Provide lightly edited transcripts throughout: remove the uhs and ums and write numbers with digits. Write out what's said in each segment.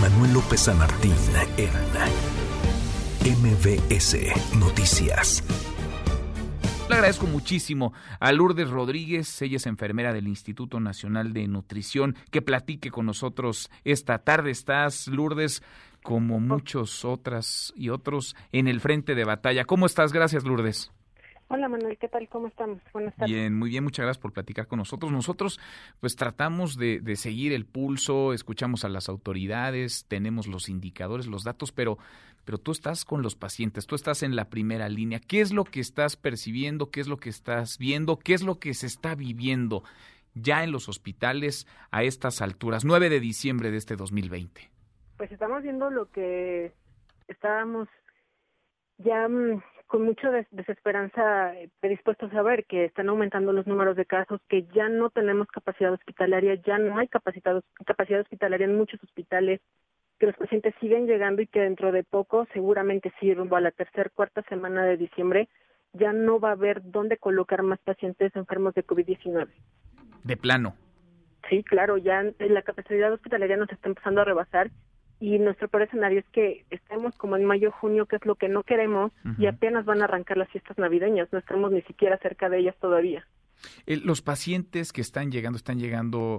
Manuel López San Martín en MBS Noticias. Le agradezco muchísimo a Lourdes Rodríguez, ella es enfermera del Instituto Nacional de Nutrición, que platique con nosotros esta tarde. Estás, Lourdes, como muchos otras y otros, en el frente de batalla. ¿Cómo estás? Gracias, Lourdes. Hola, Manuel, ¿qué tal? ¿Cómo estamos? Buenas tardes. Bien, muy bien, muchas gracias por platicar con nosotros. Nosotros pues tratamos de seguir el pulso, escuchamos a las autoridades, tenemos los indicadores, los datos, pero tú estás con los pacientes, tú estás en la primera línea. ¿Qué es lo que estás percibiendo? ¿Qué es lo que estás viendo? ¿Qué es lo que se está viviendo ya en los hospitales a estas alturas, 9 de diciembre de este 2020? Pues estamos viendo lo que estábamos ya con mucha desesperanza predispuestos a ver, que están aumentando los números de casos, que ya no tenemos capacidad hospitalaria, ya no hay capacidad hospitalaria en muchos hospitales, que los pacientes siguen llegando y que dentro de poco, seguramente sí, rumbo a la tercera, cuarta semana de diciembre, ya no va a haber dónde colocar más pacientes enfermos de COVID-19. De plano. Sí, claro, ya la capacidad hospitalaria nos está empezando a rebasar. Y nuestro peor escenario es que estemos como en mayo, junio, que es lo que no queremos, y apenas van a arrancar las fiestas navideñas, no estamos ni siquiera cerca de ellas todavía. Los pacientes que están llegando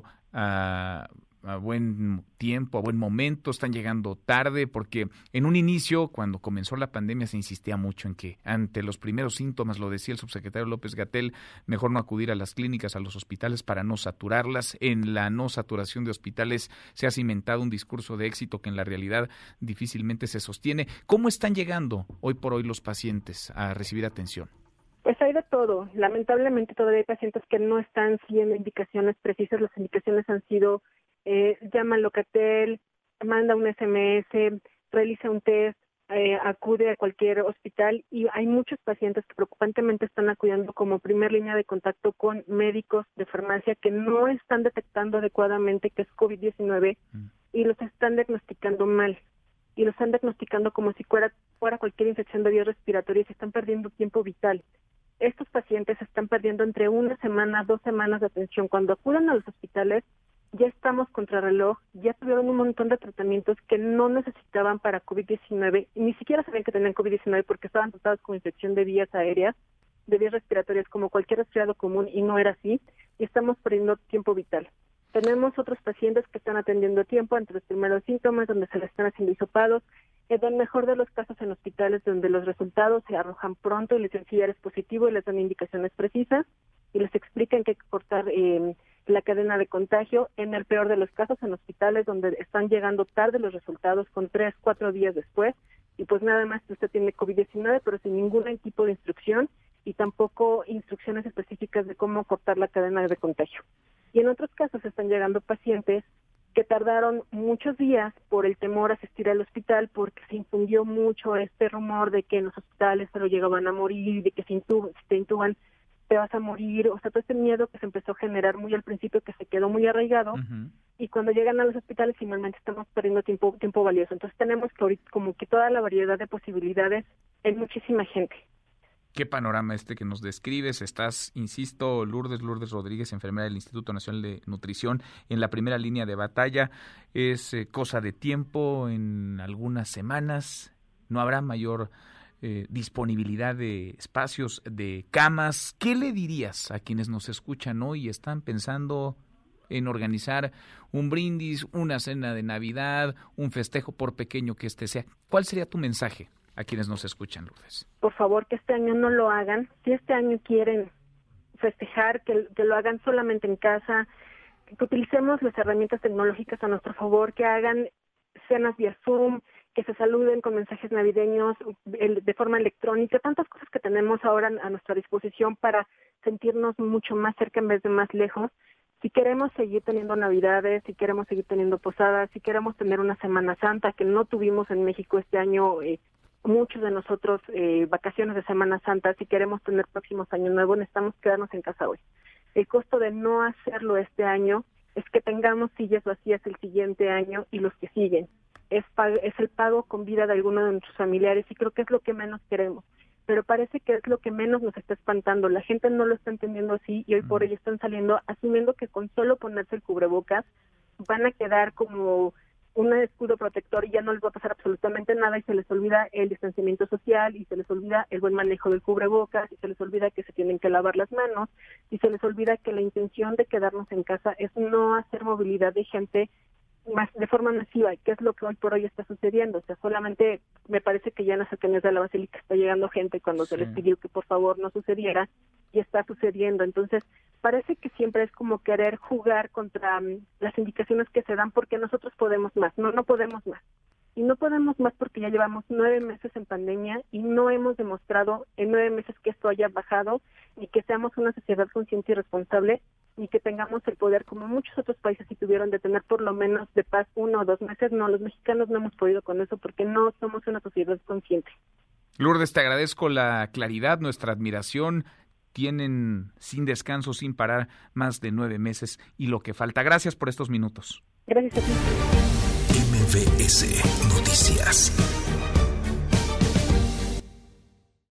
a buen tiempo, a buen momento, están llegando tarde, porque en un inicio, cuando comenzó la pandemia, se insistía mucho en que ante los primeros síntomas, lo decía el subsecretario López-Gatell, mejor no acudir a las clínicas, a los hospitales para no saturarlas. En la no saturación de hospitales se ha cimentado un discurso de éxito que en la realidad difícilmente se sostiene. ¿Cómo están llegando hoy por hoy los pacientes a recibir atención? Pues hay de todo. Lamentablemente todavía hay pacientes que no están siguiendo indicaciones precisas. Las indicaciones han sido llama al Locatel, manda un SMS, realiza un test, acude a cualquier hospital, y hay muchos pacientes que preocupantemente están acudiendo como primer línea de contacto con médicos de farmacia que no están detectando adecuadamente que es COVID-19 y los están diagnosticando mal. Y los están diagnosticando como si fuera cualquier infección de vías respiratorias y están perdiendo tiempo vital. Estos pacientes están perdiendo entre 1 semana, 2 semanas de atención. Cuando acuden a los hospitales, ya estamos contrarreloj, ya tuvieron un montón de tratamientos que no necesitaban para COVID-19, ni siquiera sabían que tenían COVID-19 porque estaban tratados como infección de vías aéreas, de vías respiratorias, como cualquier resfriado común, y no era así, y estamos perdiendo tiempo vital. Tenemos otros pacientes que están atendiendo a tiempo ante los primeros síntomas, donde se les están haciendo hisopados, en el mejor de los casos en hospitales donde los resultados se arrojan pronto y les dicen si eres positivo y les dan indicaciones precisas y les explican que hay que cortar la cadena de contagio. En el peor de los casos en hospitales donde están llegando tarde los resultados con 3, 4 días después y pues nada más que usted tiene COVID-19 pero sin ningún tipo de instrucción y tampoco instrucciones específicas de cómo cortar la cadena de contagio. Y en otros casos están llegando pacientes que tardaron muchos días por el temor a asistir al hospital porque se infundió mucho este rumor de que en los hospitales se lo llegaban a morir, de que si te intuban te vas a morir, o sea, todo este miedo que se empezó a generar muy al principio, que se quedó muy arraigado, y cuando llegan a los hospitales finalmente estamos perdiendo tiempo valioso. Entonces tenemos que ahorita como que toda la variedad de posibilidades en muchísima gente. ¿Qué panorama que nos describes? Estás, insisto, Lourdes Rodríguez, enfermera del Instituto Nacional de Nutrición, en la primera línea de batalla. Es cosa de tiempo, en algunas semanas no habrá mayor disponibilidad de espacios, de camas. ¿Qué le dirías a quienes nos escuchan hoy y están pensando en organizar un brindis, una cena de Navidad, un festejo por pequeño que sea? ¿Cuál sería tu mensaje a quienes nos escuchan, Lourdes? Por favor, que este año no lo hagan. Si este año quieren festejar, que lo hagan solamente en casa, que utilicemos las herramientas tecnológicas a nuestro favor, que hagan cenas vía Zoom, que se saluden con mensajes navideños de forma electrónica, tantas cosas que tenemos ahora a nuestra disposición para sentirnos mucho más cerca en vez de más lejos. Si queremos seguir teniendo Navidades, si queremos seguir teniendo posadas, si queremos tener una Semana Santa que no tuvimos en México este año, muchos de nosotros vacaciones de Semana Santa, si queremos tener próximos Año Nuevo, necesitamos quedarnos en casa hoy. El costo de no hacerlo este año es que tengamos sillas vacías el siguiente año y los que siguen. Es el pago con vida de alguno de nuestros familiares y creo que es lo que menos queremos. Pero parece que es lo que menos nos está espantando. La gente no lo está entendiendo así y hoy por hoy están saliendo asumiendo que con solo ponerse el cubrebocas van a quedar como un escudo protector y ya no les va a pasar absolutamente nada, y se les olvida el distanciamiento social, y se les olvida el buen manejo del cubrebocas, y se les olvida que se tienen que lavar las manos, y se les olvida que la intención de quedarnos en casa es no hacer movilidad de gente más de forma masiva, que es lo que hoy por hoy está sucediendo. O sea, solamente me parece que ya en las cercanías de la Basílica está llegando gente cuando se les pidió que por favor no sucediera, y está sucediendo. Entonces, parece que siempre es como querer jugar contra las indicaciones que se dan, porque nosotros podemos más. No podemos más. Y no podemos más porque ya llevamos 9 meses en pandemia y no hemos demostrado en 9 meses que esto haya bajado, ni que seamos una sociedad consciente y responsable, ni que tengamos el poder, como muchos otros países sí tuvieron, de tener por lo menos de paz 1 o 2 meses. No, los mexicanos no hemos podido con eso porque no somos una sociedad consciente. Lourdes, te agradezco la claridad, nuestra admiración. Tienen sin descanso, sin parar, más de 9 meses y lo que falta. Gracias por estos minutos. Gracias a ti. MBS Noticias.